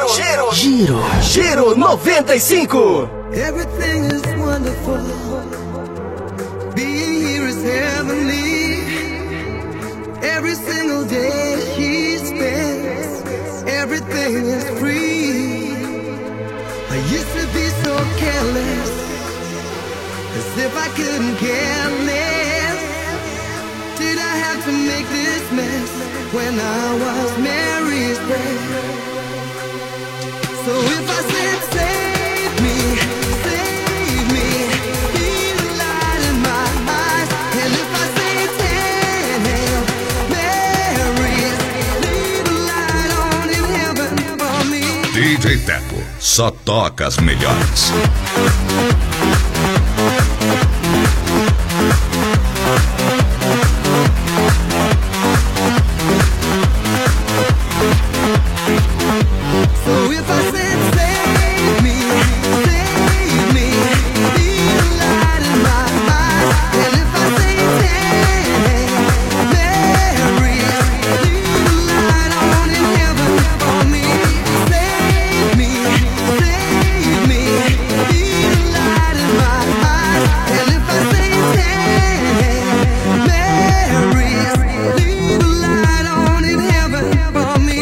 Giro 95. Everything is wonderful. Being here is heavenly. Every single day he spends, everything is free. I used to be so careless, as if I couldn't care less. Did I have to make this mess when I was Mary's bread? So if I said save me, be the light in my eyes. And if I say ten Hail Marys, leave a light on in heaven for me. DJ Teco, só toca as melhores. So if I said save me, be the light in my eyes. And if I say ten Hail Marys, leave a light on in heaven for me. Save me, be the light in my eyes. And if I say ten Hail Marys, leave a light on in heaven for me.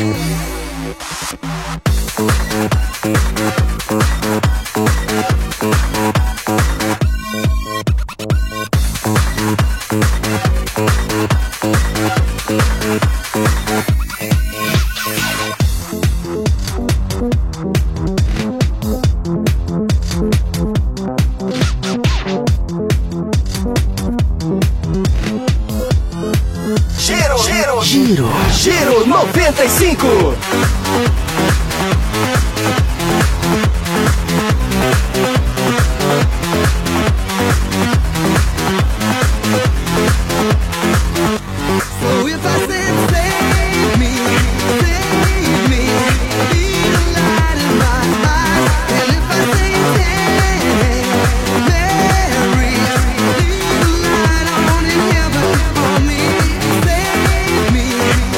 Giro 95. So if I said save me, be the light in my eyes. And if I say ten Marys, leave a light on in heaven for me. Save me,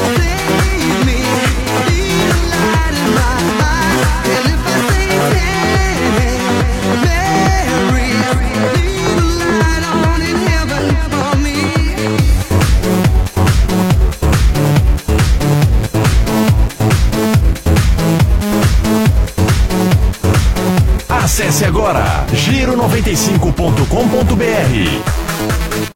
be the light in my eyes. And if I say ten Marys, leave a light on in heaven for me. Acesse agora giro95.com.br.